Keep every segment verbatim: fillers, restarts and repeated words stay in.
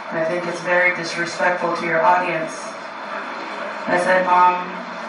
I think it's very disrespectful to your audience. I said, Mom,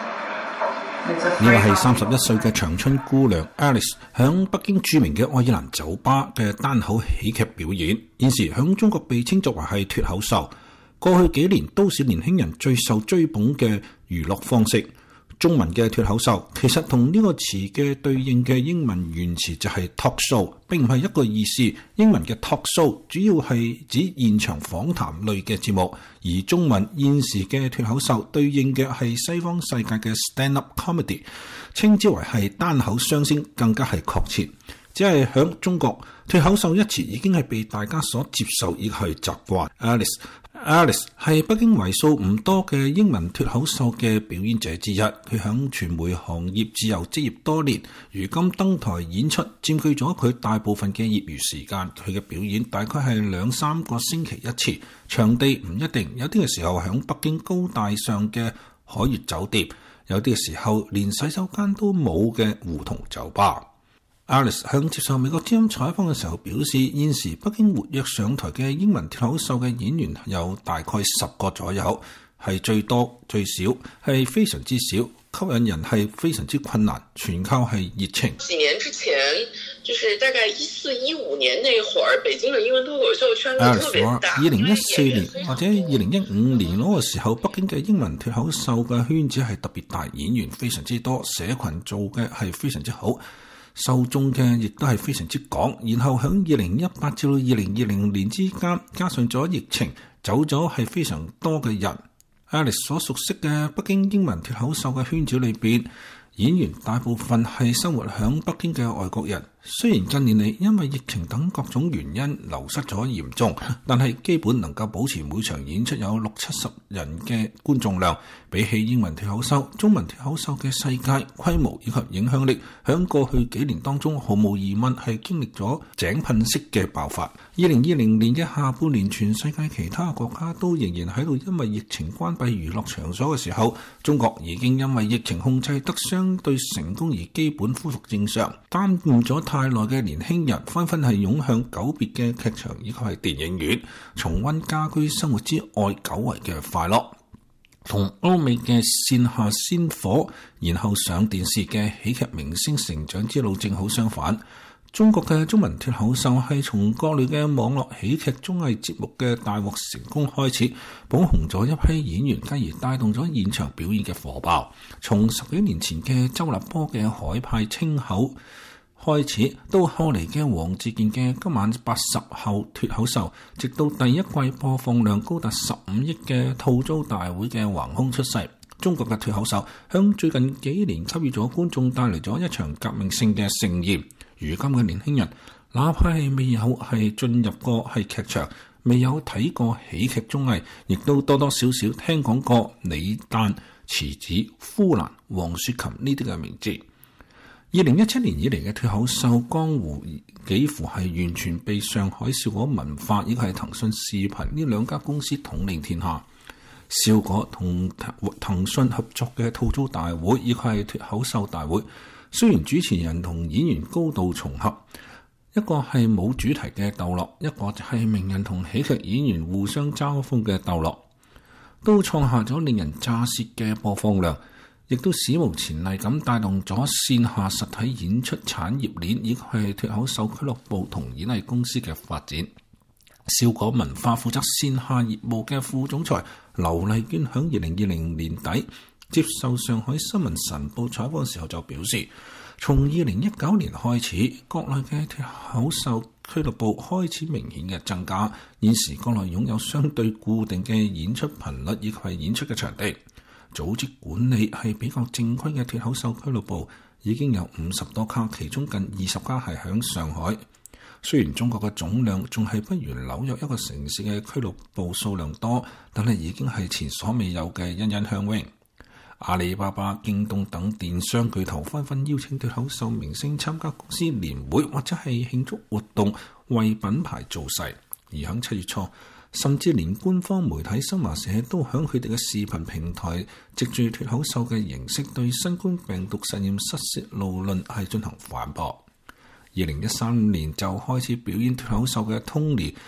it's a 呢位 free 係三十 hobby. 一歲嘅長春姑娘 Alice， 響北京著名嘅愛爾蘭酒吧嘅單口喜劇表演，現時響中國被稱作為係脫口秀。過去幾年都市年輕人最受追捧嘅娛樂方式。中文嘅脫口秀其實同呢個詞嘅對應嘅英文原詞就係 talk show， 並唔係一個意思。英文嘅 talk show 主要係指現場訪談類嘅節目，而中文現時嘅脫口秀對應嘅係西方世界嘅 stand-up comedy， 稱之為係單口相聲更加係確切。只係響中國，脫口秀一詞已經係被大家所接受以及係習慣。Alice Alice 係北京為數唔多嘅英文脫口秀嘅表演者之一，佢響傳媒行業自由職業多年，如今登台演出佔據咗佢大部分嘅業餘時間。佢嘅表演大概係兩三個星期一次，場地唔一定，有啲嘅時候響北京高大上嘅海悅酒店，有啲嘅時候連洗手間都冇嘅胡同酒吧。Alice 向接受美國之音採訪嘅時候表示，現時北京活躍上台嘅英文脫口秀嘅演員有大概十個左右，係最多最少，係非常之少，吸引人係非常之困難，全靠係熱情。 幾年之前，就是大概一四一五年那會兒，北京嘅英文脫口秀圈子特別大。 二零一四年或者二零一五年嗰個時候，北京嘅英文脫口秀嘅圈子係特別大，演員非常之多，社群做嘅係非常之好。受眾嘅亦都係非常之廣，然後響二零一八至到二零二零年之間，加上咗疫情，走咗係非常多嘅人。Alice 所熟悉嘅北京英文脫口秀嘅圈子裏邊，演員大部分係生活響北京嘅外國人。雖然近年嚟因為疫情等各種原因流失咗嚴重，但係基本能夠保持每場演出有六七十人嘅觀眾量。比起英文脫口秀，中文脫口秀嘅世界規模以及影響力，響過去幾年當中毫無疑問係經歷咗井噴式嘅爆發。二零二零年嘅下半年，全世界其他國家都仍然喺度因為疫情關閉娛樂場所嘅時候，中國已經因為疫情控制得相對成功而基本恢復正常。耽誤咗太耐嘅年輕人紛紛係湧向久別嘅劇場以及係電影院，重溫家居生活之外久違嘅快樂。同歐美嘅線下先火，然後上電視嘅喜劇明星成長之路正好相反。中國嘅中文脫口秀係從各類嘅網絡喜劇綜藝節目嘅大獲成功開始，捧紅咗一批演員，繼而帶動咗現場表演嘅火爆。從十幾年前嘅周立波嘅海派清口開始，到後嚟嘅黃志健嘅今晚八十後脫口秀，直到第一季播放量高達十五億嘅套租大會嘅橫空出世，中國嘅脫口秀向最近幾年給予咗觀眾帶嚟咗一場革命性嘅盛宴。如今嘅年輕人，哪怕係未有係進入過係劇場，未有睇過喜劇綜藝，亦都多多少少聽講過李誕、池子、呼蘭、黃雪琴呢啲嘅名字。二零一七年以嚟嘅脫口秀江湖幾乎係完全被上海笑果文化以及係騰訊視頻呢兩家公司統領天下。笑果同騰訊合作嘅套租大會以及係脫口秀大會，雖然主持人同演員高度重合，一個係冇主題嘅逗樂，一個就係名人同喜劇演員互相嘲諷嘅逗樂，都創下咗令人咋舌嘅播放量，亦都史無前例咁帶動咗線下實體演出產業鏈以及係脫口秀俱樂部同演藝公司嘅發展。笑果文化負責線下業務嘅副總裁劉麗娟響二零二零年底接受上海新聞晨報採訪時候就表示，從二零一九年開始，國內嘅脫口秀俱樂部開始明顯嘅增加，現時國內擁有相對固定嘅演出頻率以及係演出嘅場地。組織管理係比較正規嘅脫口秀俱樂部已經有五十多家，其中近二十家係響上海。雖然中國嘅總量仲係不如紐約一個城市嘅俱樂部數量多，但係已經係前所未有嘅欣欣向榮。阿里巴巴、京東等電商巨頭紛紛邀請脫口秀明星參加公司年會或者係慶祝活動，為品牌造勢。而響七月初，甚至連官方媒體新華社都響佢哋嘅視頻平台，藉住脫口秀嘅形式對新冠病毒實驗失竊路論係進行反駁。二零一三年就開始表演脫口秀嘅 Tony，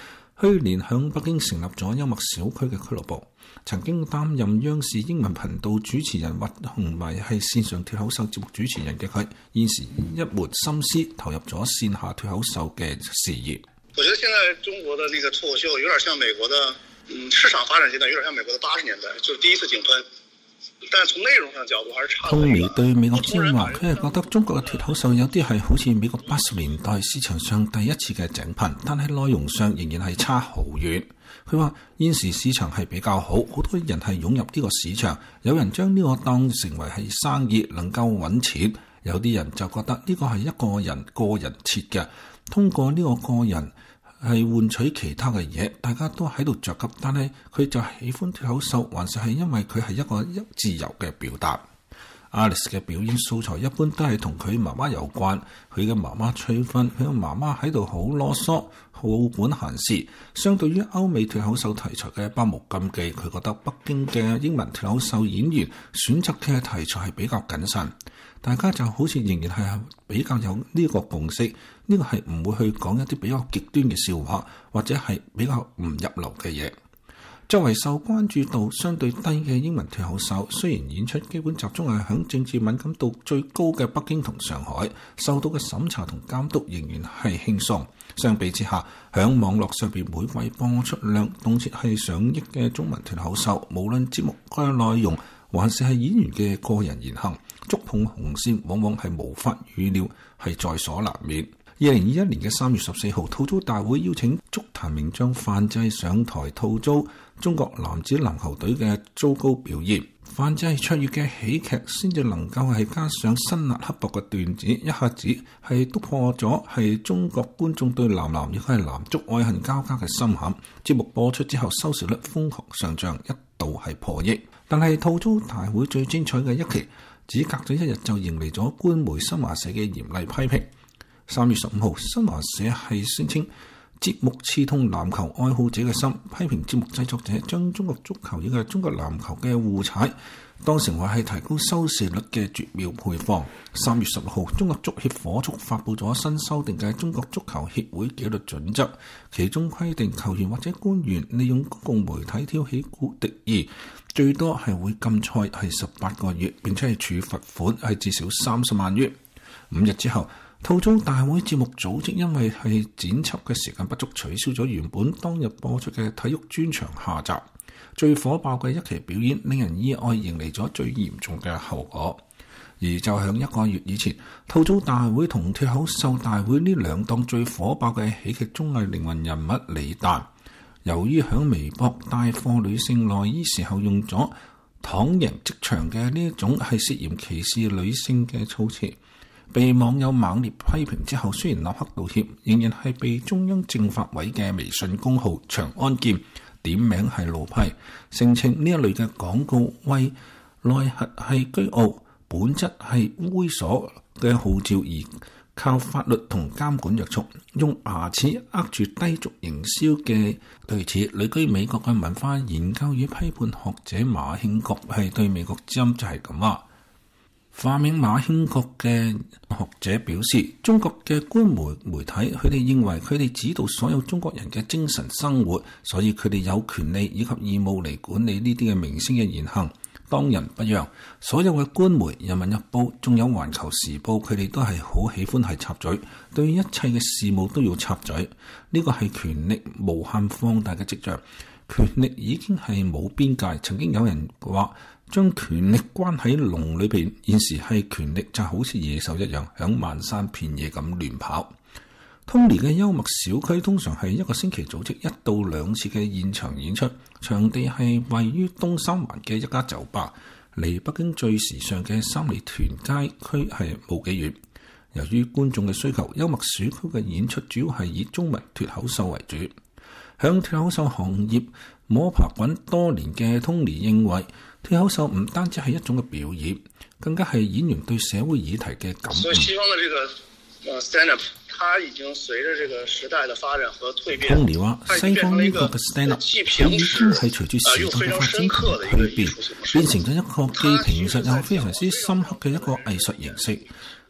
去年響北京成立咗幽默小區嘅俱樂部。曾經擔任央視英文頻道主持人或同埋係線上脫口秀節目主持人嘅佢，現時一門心思投入咗線下脫口秀嘅事業。 我覺得現在中國的那個脫口秀有點像美國的，嗯，市場發展階段有點像美國的八十年代，就是第一次井噴。但係從內容上角度還是差得遠。 Tony 對美國之音話，佢係覺得中國嘅脫口秀有啲係好似美國八十年代市場上第一次嘅井噴，但係內容上仍然係差好遠。佢話現時市場係比較好，好多人係湧入呢個市場，有人將呢個當成為係生意，能夠揾錢，有啲人就覺得呢個係一個人個人設嘅，通過呢個個人係換取其他嘅嘢，大家都喺度着急，但係佢就喜歡脫口秀，還是係因為佢係一個自由嘅表達。Alice 嘅表演素材一般都係同佢媽媽有關，佢嘅媽媽催婚，佢嘅媽媽喺度好囉嗦，好管閒事。相對於歐美脫口秀題材嘅百無禁忌，佢覺得北京嘅英文脫口秀演員選擇嘅題材係比較謹慎。大家就好似仍然係比較有呢個共識，呢個係唔會去講一啲比較極端嘅笑話，或者係比較唔入流嘅嘢。作為受關注度相對低嘅英文脫口秀，雖然演出基本集中係響政治敏感度最高嘅北京同上海，受到嘅審查同監督仍然係輕鬆。相比之下，響網絡上邊每季播出量動輒係上億嘅中文脫口秀，無論節目嘅內容還是係演員嘅個人言行，觸碰紅線往往係無法預料，係在所難免。二零二一年嘅三月十四號，吐槽大會邀請足壇名將范志上台吐槽中國男子籃球隊嘅糟糕表現。范志卓越嘅喜劇先至能夠係加上辛辣刻薄嘅段子，一下子係突破咗係中國觀眾對男籃亦係男足愛恨交加嘅心坎。節目播出之後收視率瘋狂上漲，一度係破億。但係吐槽大會最精彩嘅一期，只隔咗一日就迎嚟咗官媒新華社嘅嚴厲批評。三月十五號，新華社係聲稱節目刺痛籃球愛好者嘅心，批評節目製作者將中國足球以及中國籃球嘅互踩當成為係提高收視率嘅絕妙配方。三月十六號，中國足協火速發布咗新修訂嘅中國足球協會紀律準則，其中規定球員或者官員利用公共媒體挑起敵意，最多係會禁賽係十八個月，並且係處罰款係至少三十萬元。五日之後，吐槽大會節目組織因為係剪輯嘅時間不足，取消咗原本當日播出嘅體育專場下集。最火爆嘅一期表演，令人意外迎嚟咗最嚴重嘅後果。而就響一個月以前，吐槽大會同脫口秀大會呢兩檔最火爆嘅喜劇綜藝靈魂人物李誕，由於響微博帶貨女性內衣時候用咗躺贏職場嘅呢一種係涉嫌歧視女性嘅措辭，被網友猛烈批評之後，雖然立刻道歉，仍然係被中央政法委嘅微信公號長安劍點名係怒批，聲稱呢一類嘅廣告為內核係倨傲，本質係猥瑣嘅號召，而靠法律同監管約束，用牙齒扼住低俗營銷嘅。對此，旅居美國嘅文化研究與批判學者馬興國係對美國之音就係咁話。化名馬興國嘅學者表示，中國嘅官媒媒體，佢哋認為佢哋指導所有中國人嘅精神生活，所以佢哋有權利以及義務嚟管理呢啲嘅明星嘅言行。當仁不讓，所有嘅官媒、人民日報仲有環球時報，佢哋都係好喜歡係插嘴，對一切嘅事務都要插嘴。呢個係權力無限放大嘅跡象，權力已經係冇邊界。曾經有人話，將權力關喺籠裏邊，現時係權力就好似野獸一樣，響漫山遍野咁亂跑。Tony 嘅幽默小區通常係一個星期組織一到兩次嘅現場演出，場地係位於東三環嘅一家酒吧，離北京最時尚嘅三里屯街區係冇幾遠。由於觀眾嘅需求，幽默小區嘅演出主要係以中文脫口秀為主。響脫口秀行業摸爬滾多年嘅 Tony 認為，脫口秀唔單止係一種嘅表演，更加係演員對社會議題嘅感悟。 所以西方嘅這個 stand up，它已經隨着這個時代的發展和蛻變。 Tony 話，西方呢個嘅 stand up，佢已經係隨住時代嘅發展同蛻變，變成咗一個既平實又非常之深刻嘅一個藝術形式。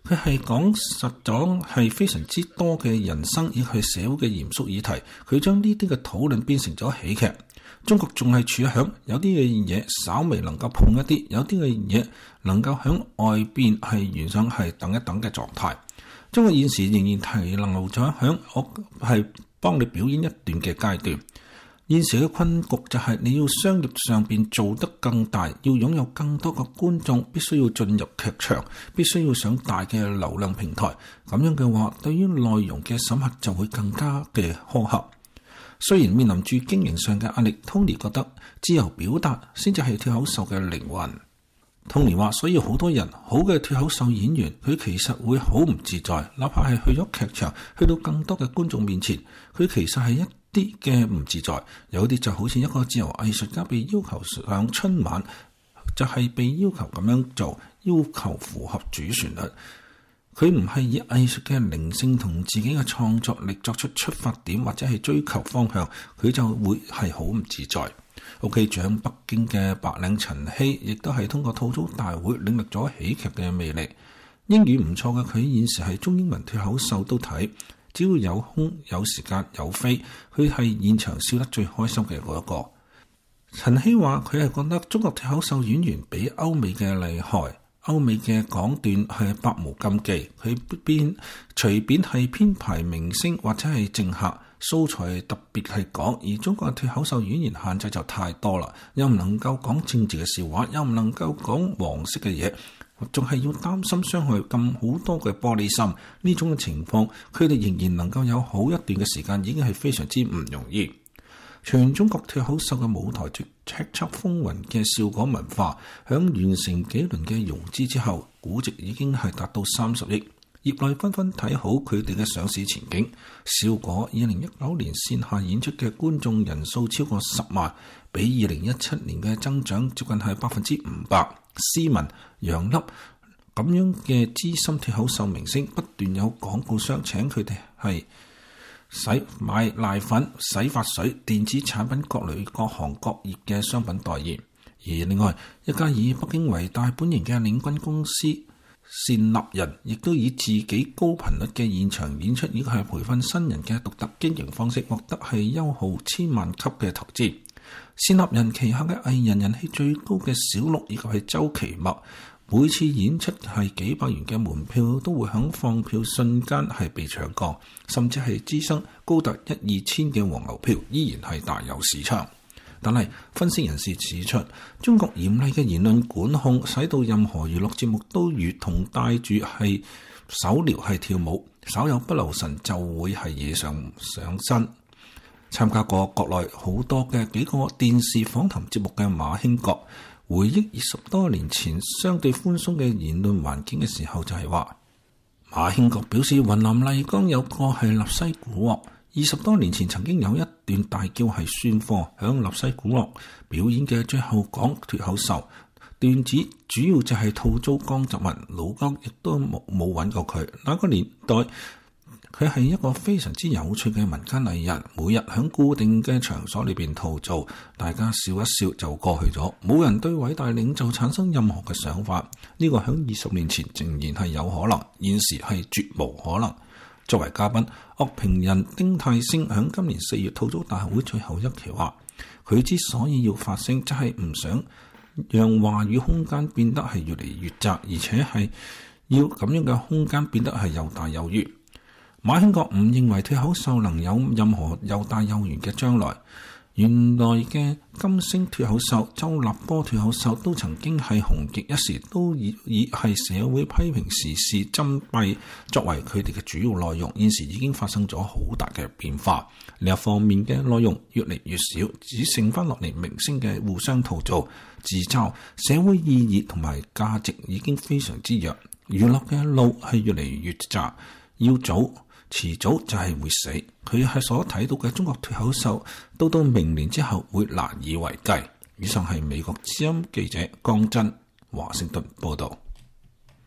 佢係講實咗係非常之多嘅人生以及社會嘅嚴肅議題，佢將呢啲嘅討論變成咗喜劇。中國仲係處響有啲嘅嘢稍微能夠碰一啲，有啲嘅嘢能夠響外邊係原上係等一等嘅狀態。中國現時仍然停留咗響我係幫你表演一段嘅階段。現時嘅困局就係你要商業上邊做得更大，要擁有更多嘅觀眾，必須要進入劇場，必須要上大嘅流量平台。咁樣嘅話，對於內容嘅審核就會更加嘅苛刻。雖然面臨住經營上嘅壓力 ，Tony 覺得自由表達先至係脫口秀嘅靈魂。Tony 話，所以好多人好嘅脫口秀演員，佢其實會好唔自在，哪怕係去咗劇場，去到更多嘅觀眾面前，佢其實係一啲嘅唔自在。有啲就好似一個自由藝術家被要求上春晚，就係、是、被要求咁樣做，要求符合主旋律。佢唔係以藝術嘅靈性同自己嘅創作力作出出發點或者係追求方向，佢就會係好唔自在。O.K. 獎北京嘅白領陳希，亦都係通過吐槽大會領略咗喜劇嘅魅力。英語唔錯嘅佢現時係中英文脫口秀都睇，只要有空有時間有飛，佢係現場笑得最開心嘅嗰一個。陳希話佢係覺得中國脫口秀演員比歐美嘅厲害。歐美嘅講段係百無禁忌，佢邊隨便係編排明星或者係政客素材特別係講，而中國嘅脫口秀演員限制就太多啦，又唔能夠講政治嘅笑話，又唔能夠講黃色嘅嘢，仲係要擔心傷害咁好多嘅玻璃心。呢種嘅情況，佢哋仍然能夠有好一段嘅時間，已經係非常之唔容易。全中國脫口秀嘅舞台叱咤風雲嘅笑果文化，響完成幾輪嘅融資之後，估值已經係達到三十億，業內紛紛睇好佢哋嘅上市前景。笑果二零一九年線下演出嘅觀眾人數超過十萬，比二零一七年嘅增長接近係百分之五百。斯文、楊笠咁樣嘅資深脫口秀明星，不斷有廣告商請佢哋係洗買奶粉、洗髮水、電子產品各類各行各業嘅商品代言。而另外一家以北京為大本營嘅領軍公司善立人，亦都以自己高頻率嘅現場演出，以及係培訓新人嘅獨特經營方式，獲得係優豪千萬級嘅投資。善立人旗下嘅藝人人氣最高嘅小鹿以及係周奇墨，每次演出係幾百元嘅門票都會響放票瞬間係被搶過，甚至係滋生高達一二千嘅黃牛票，依然係大有市場。但係分析人士指出，中國嚴厲嘅言論管控，使到任何娛樂節目都如同帶住係手療係跳舞，稍有不留神就會係惹上上身。參加過國內好多嘅幾個電視訪談節目嘅馬興國回憶二十多年前相對寬鬆嘅言論環境嘅時候，就係話馬興國表示，雲南麗江有個係立西古樂，二十多年前曾經有一段大叫係算貨，響立西古樂表演嘅最後講脫口秀段子，主要就係吐槽江澤民，老江亦都冇冇揾過佢。那個年代佢係一個非常之有趣嘅民間藝人，每日喺固定嘅場所裏邊吐槽，大家笑一笑就過去咗，冇人對偉大領袖產生任何嘅想法。呢個喺二十年前仍然係有可能，現時係絕無可能。作為嘉賓，樂評人丁太升喺今年四月吐槽大會最後一期話，佢之所以要發聲，就係唔想讓話語空間變得係越嚟越窄，而且係要咁樣嘅空間變得係又大又遠。馬興國唔認為脫口秀能有任何又大又遠嘅將來。原來嘅金星脫口秀、周立波脫口秀都曾經係紅極一時，都以以係社會批評時事針砭作為佢哋嘅主要內容。現時已經發生咗好大嘅變化，另一方面嘅內容越嚟越少，只剩翻落嚟明星嘅互相吐槽、自嘲，社會意義同埋價值已經非常之弱。娛樂嘅路係越嚟越窄，要早遲早就係會死。佢係所睇到嘅中國脫口秀，到到明年之後會難以為繼。以上係美國之音記者江真華盛頓報道。